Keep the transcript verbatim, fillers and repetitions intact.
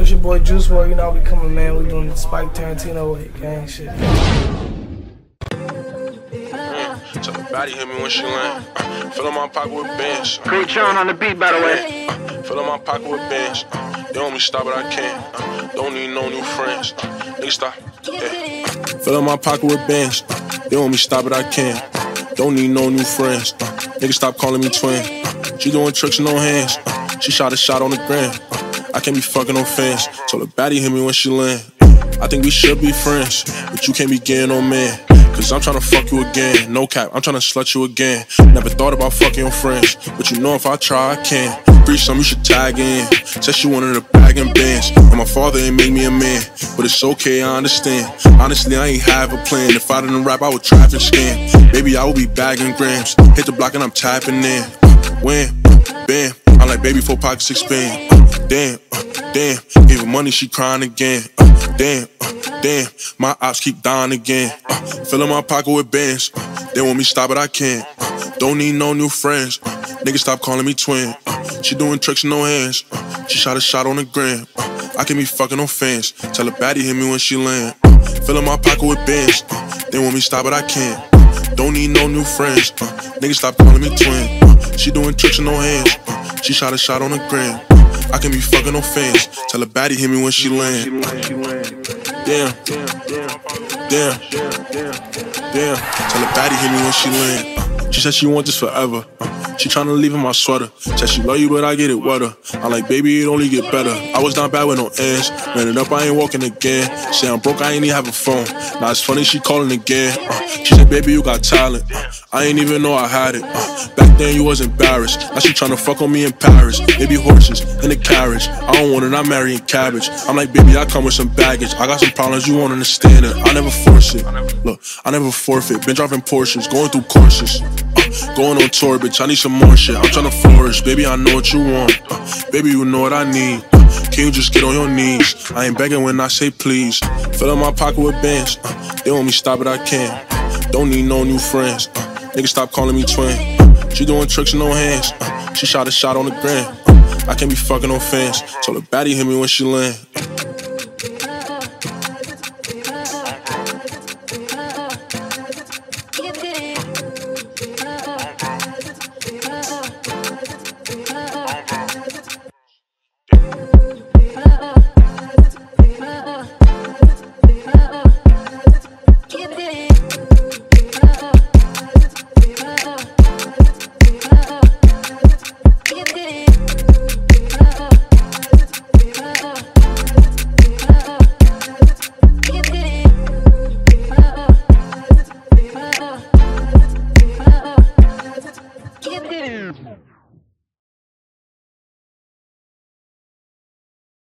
It's your boy Juice WRLD, you know we coming, man. We doing the Spike Tarantino way, gang shit. Mm, tell the baddie hit me when she land. Uh, fill up my pocket with bench. Great John on the beat, by the way. Uh, fill up my pocket with bench. Uh, they want me stop, but I can't. Uh, don't need no new friends. Uh, nigga stop. Yeah. Fill up my pocket with bench. Uh, they want me stop, but I can't. Don't need no new friends. Uh, nigga stop calling me twin. Uh, she doing tricks, no hands. Uh, she shot a shot on the gram. Uh, I can't be fucking no fans. Told the baddie hit me when she land. I think we should be friends, but you can't be getting on man. Cause I'm tryna fuck you again. No cap, I'm tryna slut you again. Never thought about fucking your friends, but you know if I try, I can. Free some, you should tag in. Said she wanted a bag and bands. And my father ain't make me a man, but it's okay, I understand. Honestly, I ain't have a plan. If I didn't rap, I would traffic scam. Baby, I would be bagging grams. Hit the block and I'm tapping in. When, bam, I'm like baby, four pockets expand. Damn, uh, damn, gave her money, she crying again. Uh, damn, uh, damn, my ops keep dying again. Uh, filling my pocket with bands. Uh, they want me stop, but I can't. Uh, don't need no new friends. Uh, niggas stop calling me twin. Uh, she doing tricks with no hands. Uh, she shot a shot on the gram. Uh, I can be fucking no fans. Tell her baddie hit me when she land. Uh, filling my pocket with bands. Uh, they want me stop, but I can't. Uh, don't need no new friends. Uh, niggas stop calling me twin. Uh, she doing tricks with no hands. Uh, she shot a shot on the gram. I can be fucking no fans. Tell her baddie hit me when she land. Damn, damn, damn. Tell her baddie hit me when she land. She said she want this forever. She tryna leave in my sweater. Said she love you, but I get it wetter. I'm like, baby, it only get better. I was not bad with no ends. Ran it up, I ain't walking again. Say I'm broke, I ain't even have a phone. Now it's funny, she calling again. Uh, she said, baby, you got talent. Uh, I ain't even know I had it. Uh, back then, you was embarrassed. Now she tryna fuck on me in Paris. Baby horses in the carriage. I don't want it, I'm marrying cabbage. I'm like, baby, I come with some baggage. I got some problems, you won't understand it. I never force it. Look, I never forfeit. Been driving Porsches, going through courses. Uh, going on tour, bitch, I need some more shit. I'm tryna flourish, baby, I know what you want. Uh, baby, you know what I need. Uh, can you just get on your knees? I ain't begging when I say please. Fill up my pocket with bands. Uh, they want me stop, but I can't. Uh, don't need no new friends. Uh, niggas stop calling me twin. Uh, she doing tricks with no hands. Uh, she shot a shot on the gram. Uh, I can't be fucking no fans. Told her baddie hit me when she land. Give it